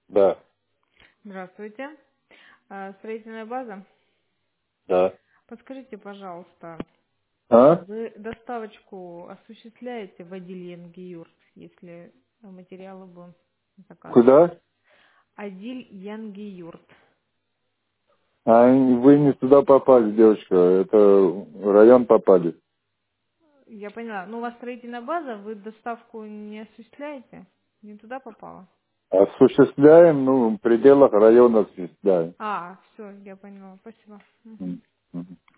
Да, Здравствуйте. Строительная база. да. Подскажите, пожалуйста, А? вы доставочку осуществляете в Адиль Янгиюрт, если материалы будем заказывать? Куда? Адиль Янгиюрт. А вы не туда попали, девочка. Это в район попали. Я поняла. Ну, у вас строительная база, вы доставку не осуществляете? Не туда попала? Осуществляем, ну, в пределах района осуществляем. Все, я поняла. Спасибо. Мгм. Мгм.